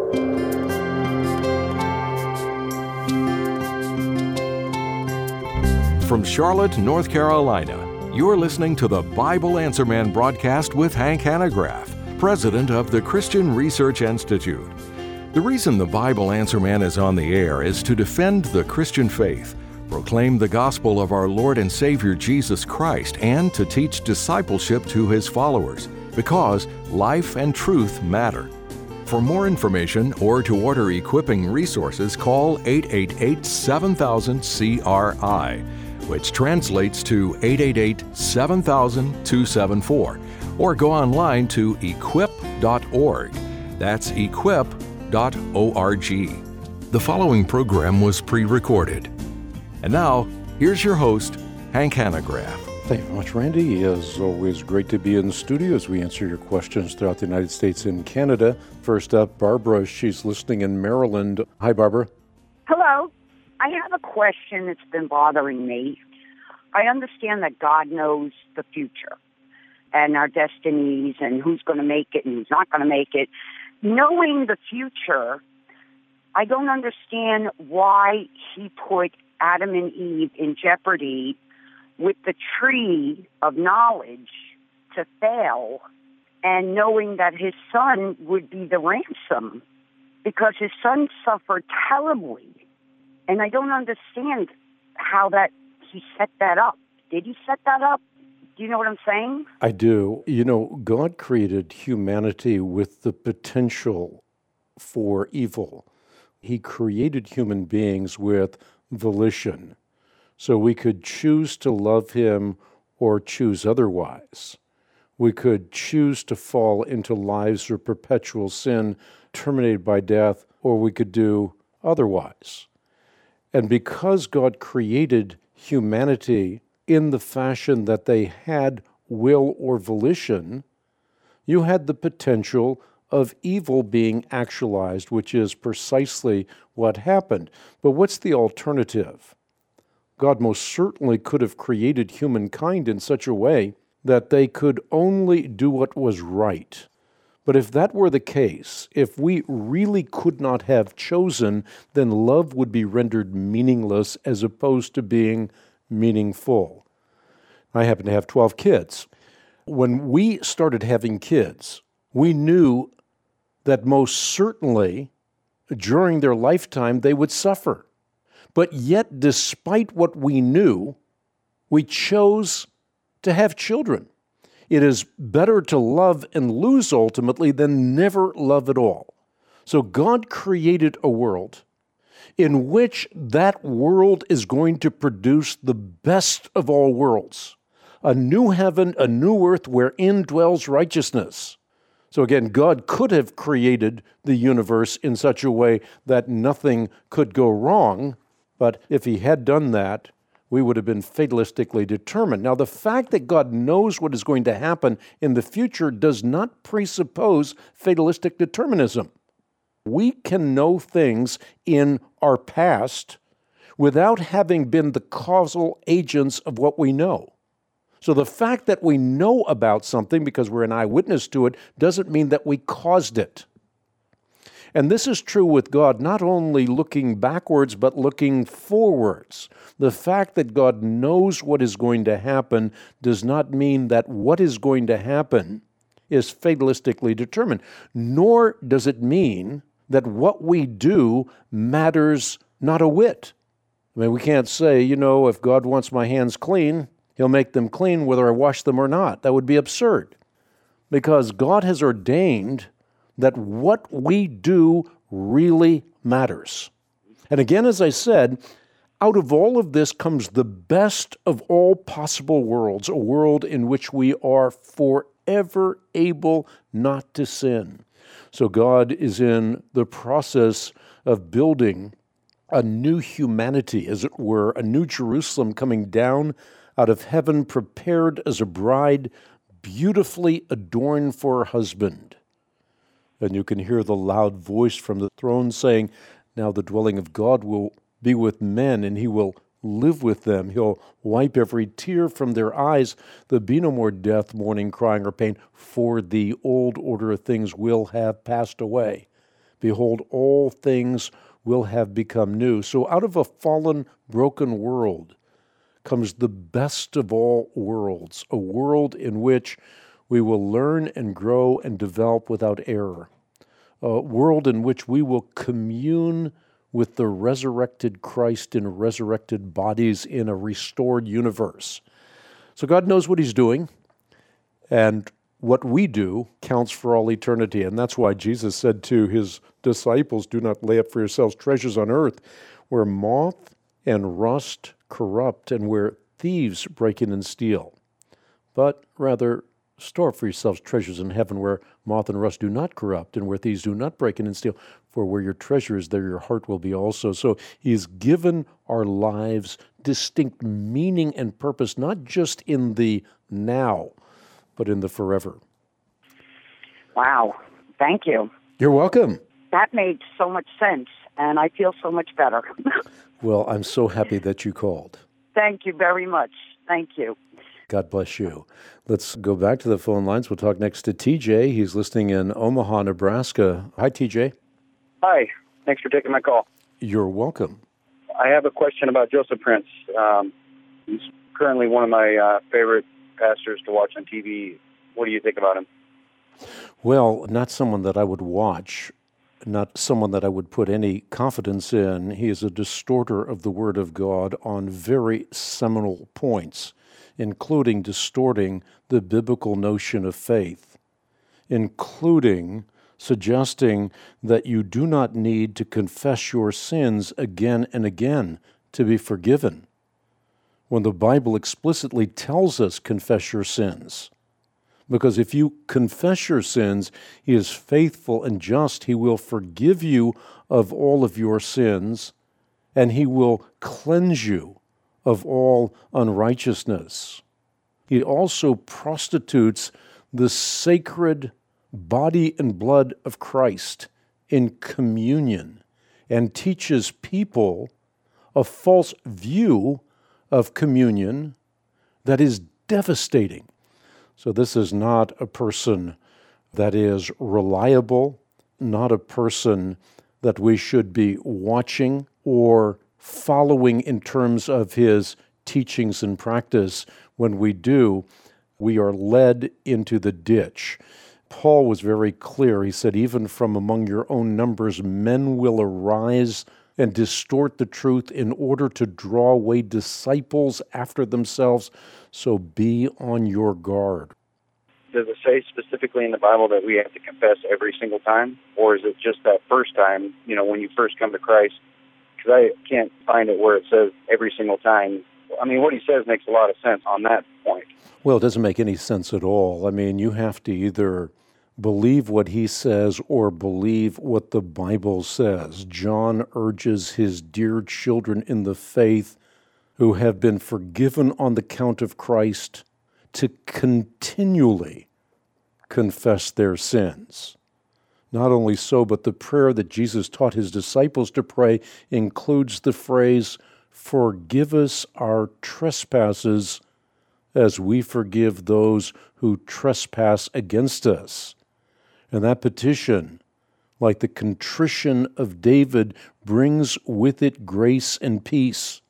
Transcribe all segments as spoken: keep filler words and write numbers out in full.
From Charlotte, North Carolina, you're listening to the Bible Answer Man broadcast with Hank Hanegraaff, president of the Christian Research Institute. The reason the Bible Answer Man is on the air is to defend the Christian faith, proclaim the gospel of our Lord and Savior Jesus Christ, and to teach discipleship to His followers, because life and truth matter. For more information or to order equipping resources, call eight eight eight, seven thousand, C R I, which translates to eight eight eight, seven thousand, two seven four, or go online to equip dot org. That's equip dot org. The following program was pre-recorded. And now, here's your host, Hank Hanegraaff. Thank you very much, Randy. It's always great to be in the studio as we answer your questions throughout the United States and Canada. First up, Barbara. She's listening in Maryland. Hi, Barbara. Hello. I have a question that's been bothering me. I understand that God knows the future and our destinies and who's going to make it and who's not going to make it. Knowing the future, I don't understand why He put Adam and Eve in jeopardy with the tree of knowledge to fail, and knowing that His Son would be the ransom, because His Son suffered terribly. And I don't understand how that He set that up. Did He set that up? Do you know what I'm saying? I do. You know, God created humanity with the potential for evil. He created human beings with volition, so we could choose to love Him or choose otherwise. We could choose to fall into lives of perpetual sin, terminated by death, or we could do otherwise. And because God created humanity in the fashion that they had will or volition, you had the potential of evil being actualized, which is precisely what happened. But what's the alternative? God most certainly could have created humankind in such a way that they could only do what was right. But if that were the case, if we really could not have chosen, then love would be rendered meaningless as opposed to being meaningful. I happen to have twelve kids. When we started having kids, we knew that most certainly during their lifetime they would suffer. But yet, despite what we knew, we chose to have children. It is better to love and lose ultimately than never love at all. So God created a world in which that world is going to produce the best of all worlds, a new heaven, a new earth wherein dwells righteousness. So again, God could have created the universe in such a way that nothing could go wrong, but if He had done that, we would have been fatalistically determined. Now, the fact that God knows what is going to happen in the future does not presuppose fatalistic determinism. We can know things in our past without having been the causal agents of what we know. So the fact that we know about something because we're an eyewitness to it doesn't mean that we caused it. And this is true with God, not only looking backwards, but looking forwards. The fact that God knows what is going to happen does not mean that what is going to happen is fatalistically determined, nor does it mean that what we do matters not a whit. I mean, we can't say, you know, if God wants my hands clean, He'll make them clean whether I wash them or not. That would be absurd, because God has ordained that what we do really matters. And again, as I said, out of all of this comes the best of all possible worlds, a world in which we are forever able not to sin. So God is in the process of building a new humanity, as it were, a new Jerusalem coming down out of heaven, prepared as a bride, beautifully adorned for her husband. And you can hear the loud voice from the throne saying, now the dwelling of God will be with men, and He will live with them. He'll wipe every tear from their eyes. There'll be no more death, mourning, crying, or pain, for the old order of things will have passed away. behold, all things will have become new. So out of a fallen, broken world comes the best of all worlds, a world in which we will learn and grow and develop without error, a world in which we will commune with the resurrected Christ in resurrected bodies in a restored universe. So God knows what he's doing, and what we do counts for all eternity. And that's why Jesus said to his disciples, do not lay up for yourselves treasures on earth, where moth and rust corrupt and where thieves break in and steal, but rather store up for yourselves treasures in heaven, where moth and rust do not corrupt and where thieves do not break in and steal. For where your treasure is, there your heart will be also. So he's given our lives distinct meaning and purpose, not just in the now, but in the forever. Wow. Thank you. You're welcome. That made so much sense, and I feel so much better. Well, I'm so happy that you called. Thank you very much. Thank you. God bless you. Let's go back to the phone lines. We'll talk next to T J. He's listening in Omaha, Nebraska. Hi, T J. Hi. Thanks for taking my call. You're welcome. I have a question about Joseph Prince. Um, he's currently one of my uh, favorite pastors to watch on T V. What do you think about him? Well, not someone that I would watch, not someone that I would put any confidence in. He is a distorter of the Word of God on very seminal points, including distorting the biblical notion of faith, including suggesting that you do not need to confess your sins again and again to be forgiven, when the Bible explicitly tells us confess your sins. Because if you confess your sins, he is faithful and just. He will forgive you of all of your sins, and he will cleanse you of all unrighteousness. He also prostitutes the sacred body and blood of Christ in communion and teaches people a false view of communion that is devastating. So this is not a person that is reliable, not a person that we should be watching or following in terms of his teachings and practice. When we do, we are led into the ditch. Paul was very clear. He said, even from among your own numbers, men will arise and distort the truth in order to draw away disciples after themselves. So be on your guard. Does it say specifically in the Bible that we have to confess every single time? Or is it just that first time, you know, when you first come to Christ? Because I can't find it where it says every single time. I mean, what he says makes a lot of sense on that point. Well, it doesn't make any sense at all. I mean, you have to either believe what he says or believe what the Bible says. John urges his dear children in the faith who have been forgiven on the count of Christ to continually confess their sins. Not only so, but the prayer that Jesus taught his disciples to pray includes the phrase, forgive us our trespasses as we forgive those who trespass against us. And that petition, like the contrition of David, brings with it grace and peace.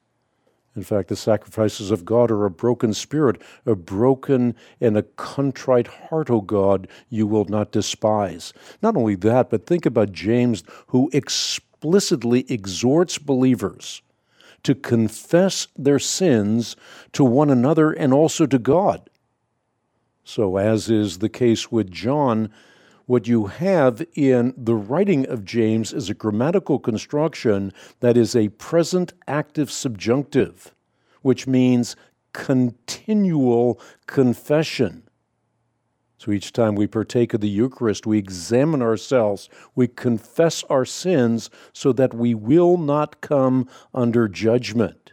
In fact, the sacrifices of God are a broken spirit, a broken and a contrite heart, O God, you will not despise. Not only that, but think about James, who explicitly exhorts believers to confess their sins to one another and also to God. So, as is the case with John, what you have in the writing of James is a grammatical construction that is a present active subjunctive, which means continual confession. So each time we partake of the Eucharist, we examine ourselves, we confess our sins so that we will not come under judgment.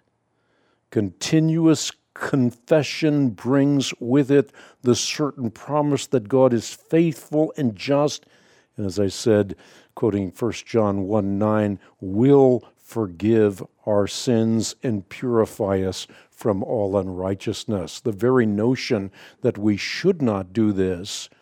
Continuous confession brings with it the certain promise that God is faithful and just, and as I said, quoting First John one nine, will forgive our sins and purify us from all unrighteousness. The very notion that we should not do this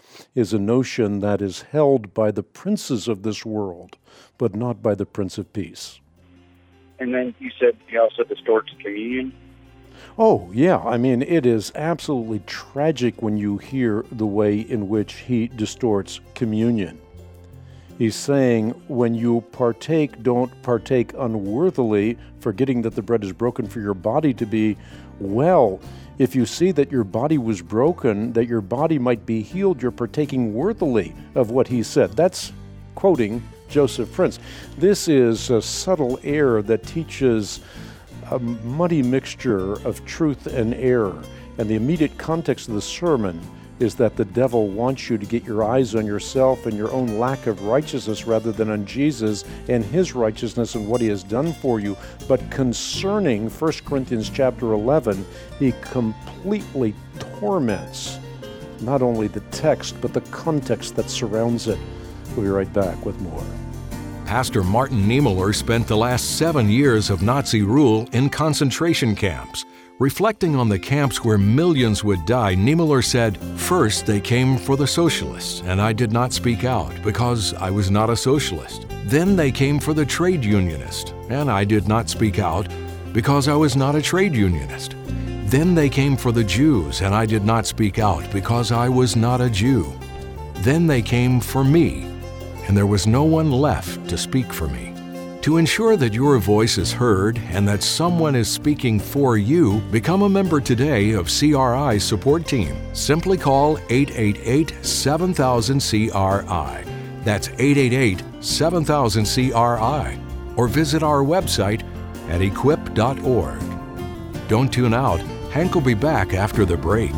is a notion that is held by the princes of this world, but not by the Prince of Peace. And then you said he also distorts communion? Oh, yeah. I mean, it is absolutely tragic when you hear the way in which he distorts communion. He's saying, when you partake, don't partake unworthily, forgetting that the bread is broken for your body to be well. If you see that your body was broken, that your body might be healed, you're partaking worthily of what he said. That's quoting Joseph Prince. This is a subtle error that teaches a muddy mixture of truth and error. And the immediate context of the sermon is that the devil wants you to get your eyes on yourself and your own lack of righteousness rather than on Jesus and his righteousness and what he has done for you. But concerning First Corinthians chapter eleven, he completely torments not only the text, but the context that surrounds it. We'll be right back with more. Pastor Martin Niemöller spent the last seven years of Nazi rule in concentration camps. Reflecting on the camps where millions would die, Niemöller said, "First, they came for the socialists, and I did not speak out because I was not a socialist. Then they came for the trade unionist, and I did not speak out because I was not a trade unionist. Then they came for the Jews, and I did not speak out because I was not a Jew. Then they came for me, and there was no one left to speak for me." To ensure that your voice is heard and that someone is speaking for you, become a member today of C R I's support team. Simply call eight eight eight, seven thousand, C R I. That's eight eight eight, seven thousand, C R I. Or visit our website at equip dot org. Don't tune out. Hank will be back after the break.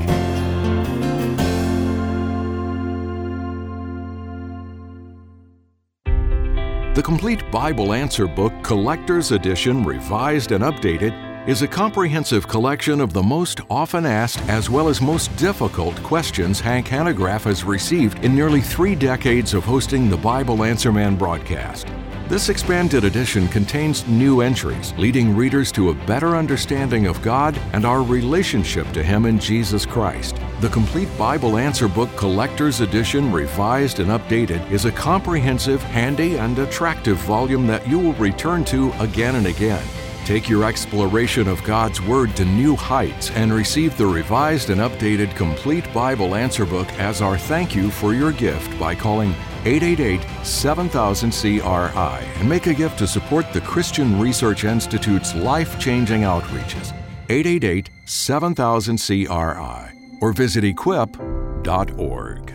The Complete Bible Answer Book Collector's Edition, Revised and Updated, is a comprehensive collection of the most often asked as well as most difficult questions Hank Hanegraaff has received in nearly three decades of hosting the Bible Answer Man broadcast. This expanded edition contains new entries, leading readers to a better understanding of God and our relationship to Him in Jesus Christ. The Complete Bible Answer Book Collector's Edition, Revised and Updated, is a comprehensive, handy, and attractive volume that you will return to again and again. Take your exploration of God's Word to new heights and receive the revised and updated Complete Bible Answer Book as our thank you for your gift by calling eight eight eight, seven thousand, C R I and make a gift to support the Christian Research Institute's life-changing outreaches. eight eight eight, seven thousand, C R I or visit equip dot org.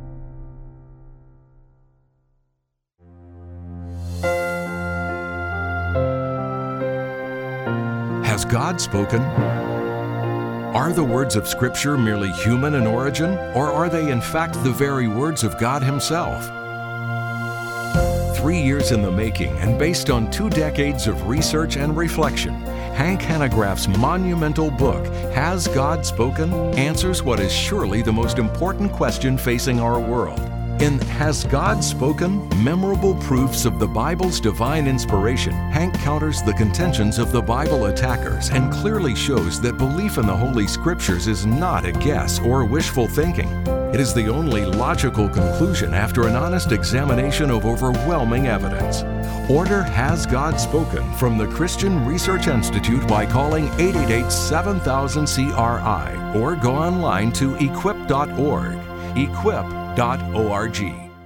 Has God spoken? Are the words of Scripture merely human in origin, or are they in fact the very words of God Himself? Three years in the making and based on two decades of research and reflection, Hank Hanegraaff's monumental book, Has God Spoken?, answers what is surely the most important question facing our world. In Has God Spoken? Memorable Proofs of the Bible's Divine Inspiration, Hank counters the contentions of the Bible attackers and clearly shows that belief in the Holy Scriptures is not a guess or wishful thinking. It is the only logical conclusion after an honest examination of overwhelming evidence. Order Has God Spoken from the Christian Research Institute by calling eight eight eight, seven thousand, C R I or go online to equip dot org. equip dot org.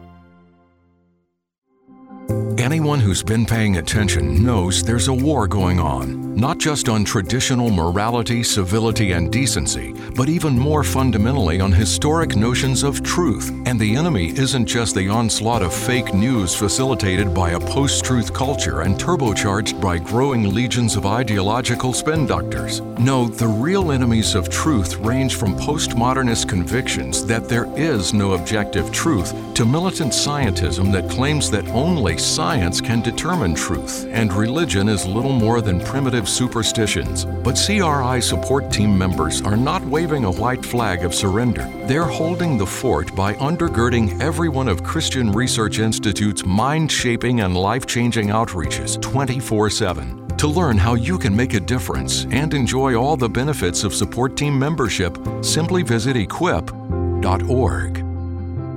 Anyone who's been paying attention knows there's a war going on, not just on traditional morality, civility, and decency, but even more fundamentally on historic notions of truth. And the enemy isn't just the onslaught of fake news facilitated by a post-truth culture and turbocharged by growing legions of ideological spin doctors. No, the real enemies of truth range from postmodernist convictions that there is no objective truth to militant scientism that claims that only science can determine truth, and religion is little more than primitive superstitions. But C R I support team members are not waving a white flag of surrender. They're holding the fort by undergirding every one of Christian Research Institute's mind-shaping and life-changing outreaches twenty-four seven. To learn how you can make a difference and enjoy all the benefits of support team membership, simply visit equip dot org.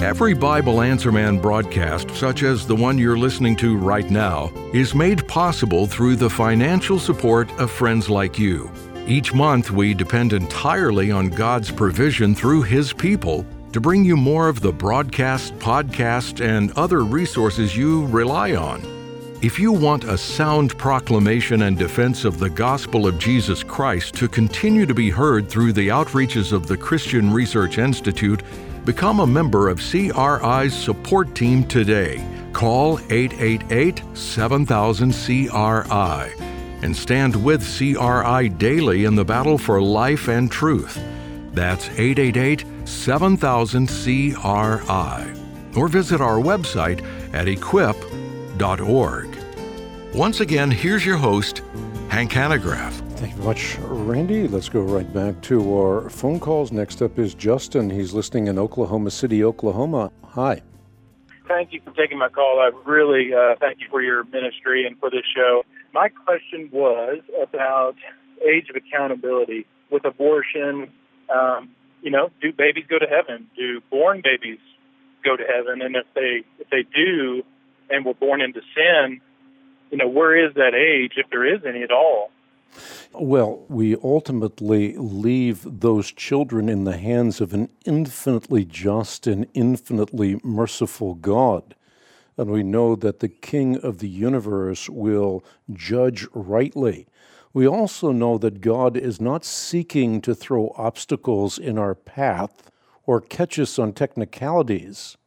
Every Bible Answer Man broadcast, such as the one you're listening to right now, is made possible through the financial support of friends like you. Each month, we depend entirely on God's provision through His people to bring you more of the broadcast, podcast, and other resources you rely on. If you want a sound proclamation and defense of the gospel of Jesus Christ to continue to be heard through the outreaches of the Christian Research Institute, become a member of C R I's support team today. Call eight eight eight, seven thousand, C R I and stand with C R I daily in the battle for life and truth. That's eight eight eight, seven thousand, C R I. Or visit our website at equip dot org. Once again, here's your host, Hank Hanegraaff. Thank you very much, Randy. Let's go right back to our phone calls. Next up is Justin. He's listening in Oklahoma City, Oklahoma. Hi. Thank you for taking my call. I really uh, thank you for your ministry and for this show. My question was about age of accountability with abortion. Um, you know, do babies go to heaven? Do born babies go to heaven? And if they if they do, and were born into sin, you know, where is that age, if there is any at all? Well, we ultimately leave those children in the hands of an infinitely just and infinitely merciful God. And we know that the King of the universe will judge rightly. We also know that God is not seeking to throw obstacles in our path or catch us on technicalities.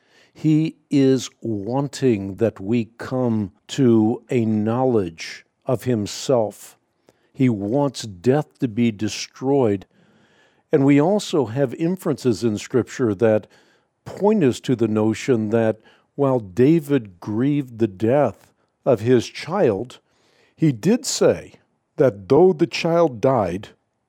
He is wanting that we come to a knowledge of Himself. He wants death to be destroyed. And we also have inferences in Scripture that point us to the notion that while David grieved the death of his child, he did say that though the child died,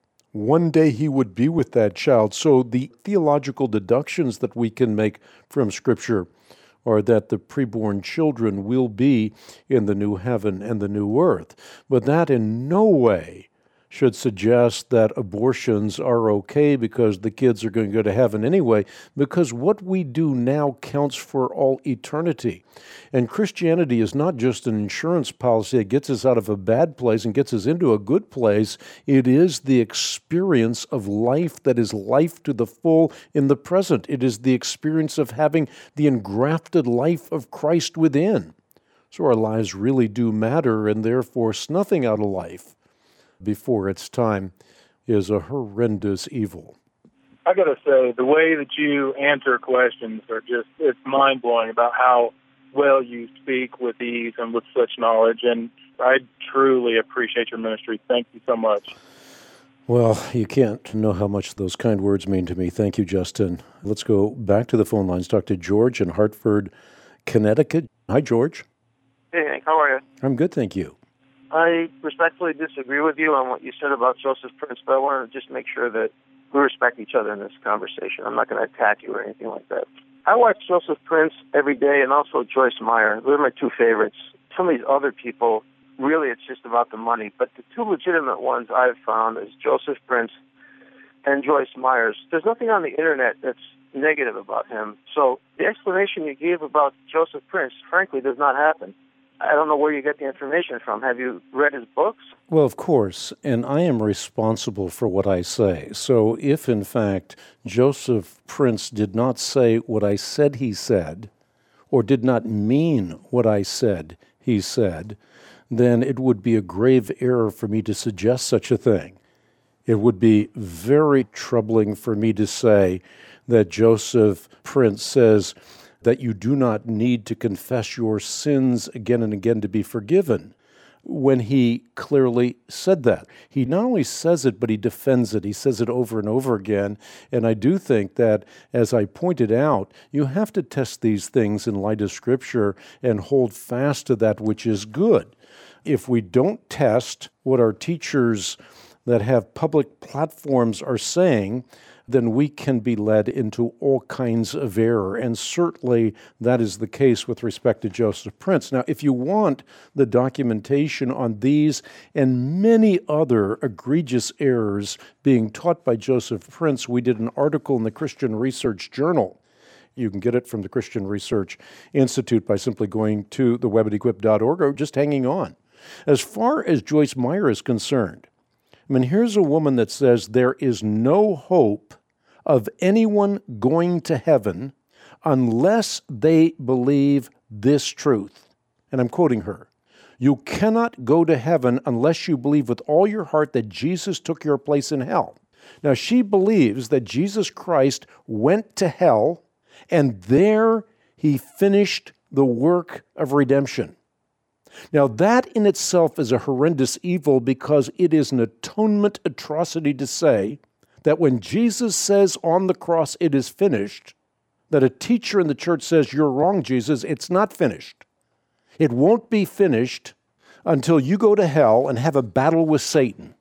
one day he would be with that child. So the theological deductions that we can make from Scripture are that the preborn children will be in the new heaven and the new earth. But that in no way should suggest that abortions are okay because the kids are going to go to heaven anyway, because what we do now counts for all eternity. And Christianity is not just an insurance policy that gets us out of a bad place and gets us into a good place. It is the experience of life that is life to the full in the present. It is the experience of having the engrafted life of Christ within. So our lives really do matter, and therefore snuffing out a life before its time is a horrendous evil. I got to say, the way that you answer questions are just, it's mind-blowing about how well you speak with ease and with such knowledge, and I truly appreciate your ministry. Thank you so much. Well, you can't know how much those kind words mean to me. Thank you, Justin. Let's go back to the phone lines. Talk to George in Hartford, Connecticut. Hi, George. Hey, Hank. How are you? I'm good, thank you. I respectfully disagree with you on what you said about Joseph Prince, but I want to just make sure that we respect each other in this conversation. I'm not going to attack you or anything like that. I watch Joseph Prince every day and also Joyce Meyer. They're my two favorites. Some of these other people, really it's just about the money, but the two legitimate ones I've found is Joseph Prince and Joyce Myers. There's nothing on the internet that's negative about him. So the explanation you gave about Joseph Prince, frankly, does not happen. I don't know where you get the information from. Have you read his books? Well, of course, and I am responsible for what I say. So if, in fact, Joseph Prince did not say what I said he said, or did not mean what I said he said, then it would be a grave error for me to suggest such a thing. It would be very troubling for me to say that Joseph Prince says that you do not need to confess your sins again and again to be forgiven, when he clearly said that. He not only says it, but he defends it. He says it over and over again. And I do think that, as I pointed out, you have to test these things in light of Scripture and hold fast to that which is good. If we don't test what our teachers that have public platforms are saying, then we can be led into all kinds of error. And certainly that is the case with respect to Joseph Prince. Now, if you want the documentation on these and many other egregious errors being taught by Joseph Prince, we did an article in the Christian Research Journal. You can get it from the Christian Research Institute by simply going to the web at equip dot org or just hanging on. As far as Joyce Meyer is concerned, I mean, here's a woman that says there is no hope of anyone going to heaven unless they believe this truth. And I'm quoting her. You cannot go to heaven unless you believe with all your heart that Jesus took your place in hell. Now, she believes that Jesus Christ went to hell, and there he finished the work of redemption. Now, that in itself is a horrendous evil because it is an atonement atrocity to say that when Jesus says on the cross, it is finished, that a teacher in the church says, you're wrong, Jesus, it's not finished. It won't be finished until you go to hell and have a battle with Satan.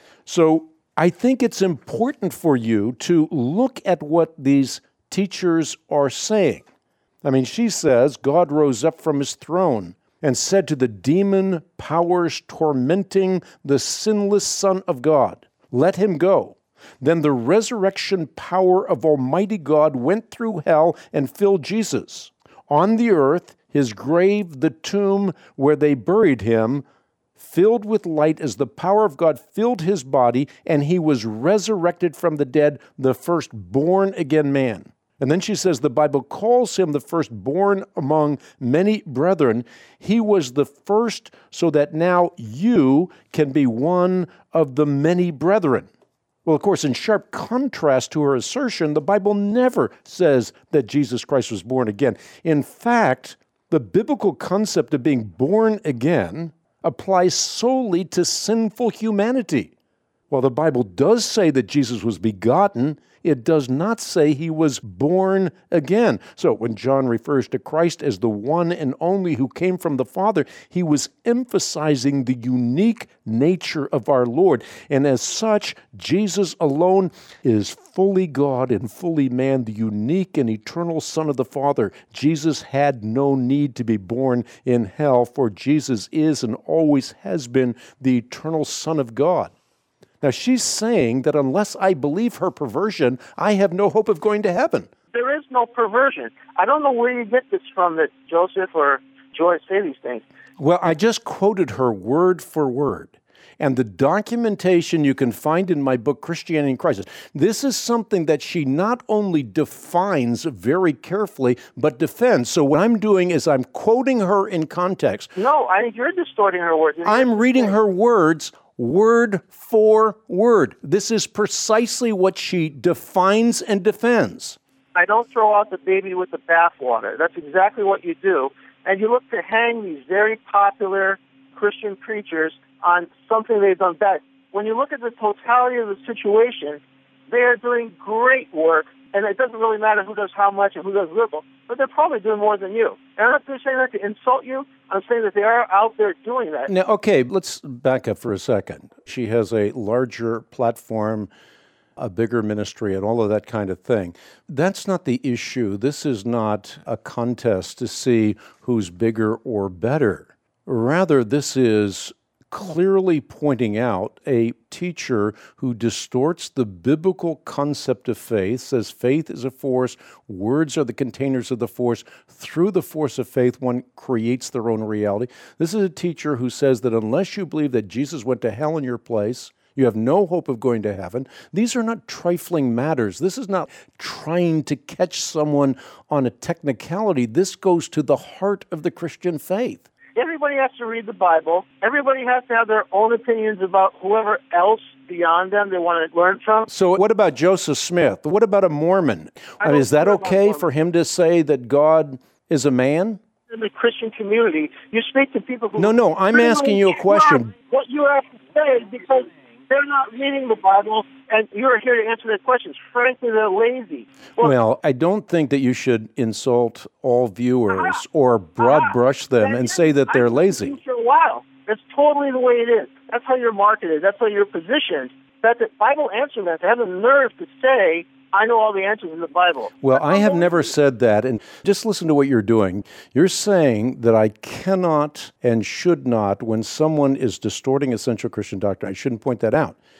So I think it's important for you to look at what these teachers are saying. I mean, she says, God rose up from his throne and said to the demon powers tormenting the sinless Son of God, let him go. Then the resurrection power of Almighty God went through hell and filled Jesus. On the earth, his grave, the tomb where they buried him, filled with light as the power of God filled his body, and he was resurrected from the dead, the first born-again man. And then she says the Bible calls him the firstborn among many brethren. He was the first so that now you can be one of the many brethren. Well, of course, in sharp contrast to her assertion, the Bible never says that Jesus Christ was born again. In fact, the biblical concept of being born again applies solely to sinful humanity. While the Bible does say that Jesus was begotten, it does not say he was born again. So when John refers to Christ as the one and only who came from the Father, he was emphasizing the unique nature of our Lord. And as such, Jesus alone is fully God and fully man, the unique and eternal Son of the Father. Jesus had no need to be born in hell, for Jesus is and always has been the eternal Son of God. Now, she's saying that unless I believe her perversion, I have no hope of going to heaven. There is no perversion. I don't know where you get this from, that Joseph or Joyce say these things. Well, I just quoted her word for word. And the documentation you can find in my book, Christianity in Crisis. This is something that she not only defines very carefully, but defends. So what I'm doing is I'm quoting her in context. No, I think you're distorting her words. I'm reading her words word for word. This is precisely what she defines and defends. I don't throw out the baby with the bathwater. That's exactly what you do. And you look to hang these very popular Christian preachers on something they've done bad. When you look at the totality of the situation, they are doing great work, and it doesn't really matter who does how much and who does little, but they're probably doing more than you. And I'm not saying that to insult you. I'm saying that they are out there doing that. Now, okay, let's back up for a second. She has a larger platform, a bigger ministry, and all of that kind of thing. That's not the issue. This is not a contest to see who's bigger or better. Rather, this is clearly pointing out a teacher who distorts the biblical concept of faith, says faith is a force, words are the containers of the force. Through the force of faith, one creates their own reality. This is a teacher who says that unless you believe that Jesus went to hell in your place, you have no hope of going to heaven. These are not trifling matters. This is not trying to catch someone on a technicality. This goes to the heart of the Christian faith. Everybody has to read the Bible. Everybody has to have their own opinions about whoever else beyond them they want to learn from. So what about Joseph Smith? What about a Mormon? I mean, is that okay for him to say that God is a man? In the Christian community, you speak to people who... No, no, I'm really asking you a question. What you have to say, because they're not reading the Bible, and you're here to answer their questions. Frankly, they're lazy. Well, well I don't think that you should insult all viewers or broad brush them and say that they're lazy. For a while. That's totally the way it is. That's how you're marketed. That's how you're positioned. That the Bible answer that, to have the nerve to say, I know all the answers in the Bible. Well, I have never said that. And just listen to what you're doing. You're saying that I cannot and should not, when someone is distorting essential Christian doctrine, I shouldn't point that out.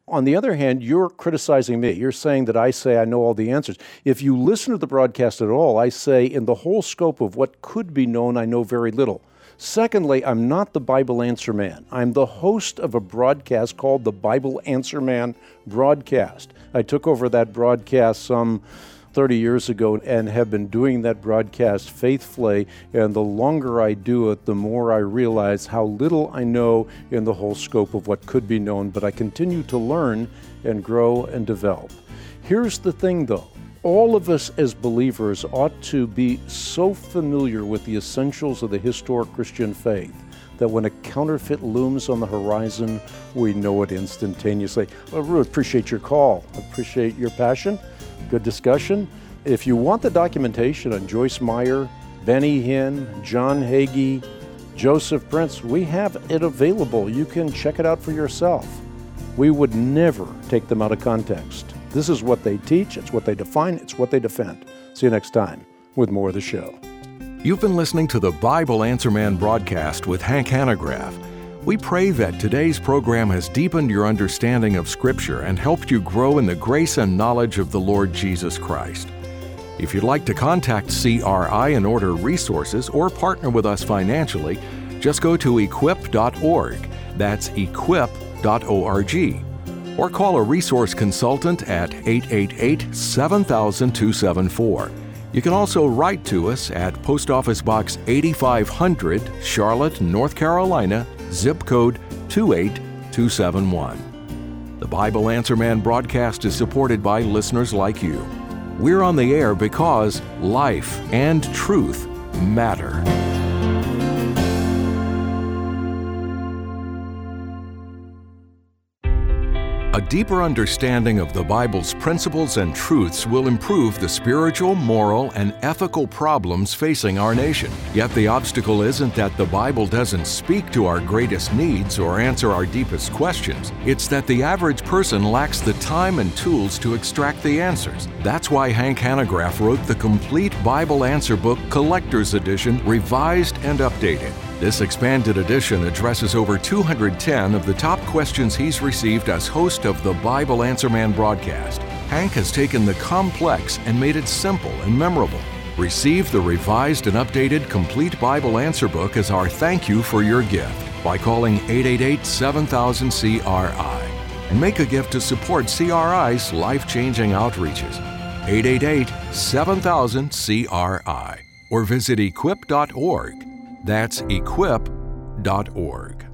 On the other hand, you're criticizing me. You're saying that I say I know all the answers. If you listen to the broadcast at all, I say in the whole scope of what could be known, I know very little. Secondly, I'm not the Bible Answer Man. I'm the host of a broadcast called the Bible Answer Man broadcast. I took over that broadcast some thirty years ago and have been doing that broadcast faithfully, and the longer I do it, the more I realize how little I know in the whole scope of what could be known, but I continue to learn and grow and develop. Here's the thing though, all of us as believers ought to be so familiar with the essentials of the historic Christian faith that when a counterfeit looms on the horizon, we know it instantaneously. I really appreciate your call. I appreciate your passion. Good discussion. If you want the documentation on Joyce Meyer, Benny Hinn, John Hagee, Joseph Prince, we have it available. You can check it out for yourself. We would never take them out of context. This is what they teach, it's what they define, it's what they defend. See you next time with more of the show. You've been listening to the Bible Answer Man broadcast with Hank Hanegraaff. We pray that today's program has deepened your understanding of Scripture and helped you grow in the grace and knowledge of the Lord Jesus Christ. If you'd like to contact C R I and order resources or partner with us financially, just go to equip dot org. That's equip dot org. Or call a resource consultant at eight eight eight, seven thousand, two seven four. You can also write to us at Post Office Box eighty-five hundred, Charlotte, North Carolina, zip code two eight two seven one. The Bible Answer Man broadcast is supported by listeners like you. We're on the air because life and truth matter. A deeper understanding of the Bible's principles and truths will improve the spiritual, moral, and ethical problems facing our nation. Yet the obstacle isn't that the Bible doesn't speak to our greatest needs or answer our deepest questions. It's that the average person lacks the time and tools to extract the answers. That's why Hank Hanegraaff wrote the complete Bible Answer Book Collector's Edition, revised and updated. This expanded edition addresses over two hundred ten of the top questions he's received as host of the Bible Answer Man broadcast. Hank has taken the complex and made it simple and memorable. Receive the revised and updated Complete Bible Answer Book as our thank you for your gift by calling eight eight eight, seven thousand, C R I and make a gift to support C R I's life-changing outreaches. eight eight eight, seven thousand, C R I or visit equip dot org. That's equip dot org.